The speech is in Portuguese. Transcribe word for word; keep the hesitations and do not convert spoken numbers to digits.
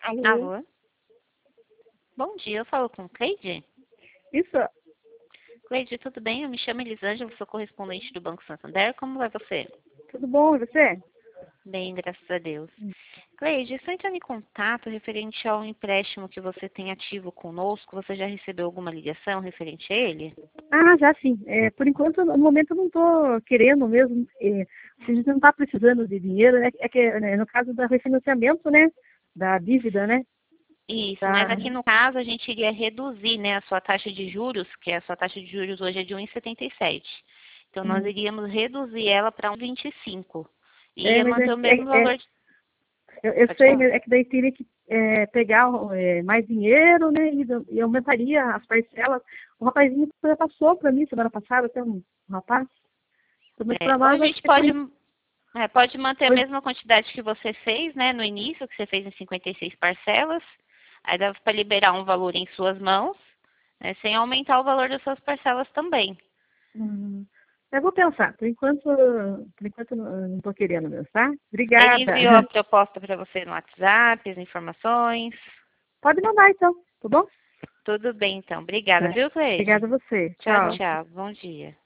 Alô? Alô? Bom dia, eu falo com Cleide? Isso, Cleide, tudo bem? Eu me chamo Elisângela, sou correspondente do Banco Santander. Como vai você? tudo bom, e você? Bem, graças a Deus. Cleide, estou entrando em contato referente ao empréstimo que você tem ativo conosco. Você já recebeu alguma ligação referente a ele? Ah, já sim. É, por enquanto, no momento, eu não estou querendo mesmo. É, se a gente não está precisando de dinheiro, é, é que né, no caso do refinanciamento, né? Da dívida, né? Isso, mas Da, aqui no caso a gente iria reduzir, né, a sua taxa de juros, que a sua taxa de juros hoje é de um vírgula setenta e sete. Então nós hum, iríamos reduzir ela para um vírgula vinte e cinco. E é, ia mas é, manter o mesmo é, é- valor de... eu, eu Pode sei, falar. mas é que daí teria que é, pegar é, mais dinheiro, né? E, e aumentaria as parcelas. O rapazinho passou para mim semana passada, tem um rapaz. Mas É, para ou a nós, acho gente que é por pode, enquanto. é, pode manter a mesma quantidade que você fez, né, no início, que você fez em cinquenta e seis parcelas. Aí dá para liberar um valor em suas mãos, né, sem aumentar o valor das suas parcelas também. Hum, eu vou pensar. Por enquanto, por enquanto eu não não estou querendo mesmo, tá? Ele Obrigada. enviou a proposta para você no WhatsApp, as informações. Pode mandar então, tá bom? Tudo bem, então. Obrigada, Tá. viu, Cleide? Obrigada a você. Tchau, Tchau. tchau. Bom dia.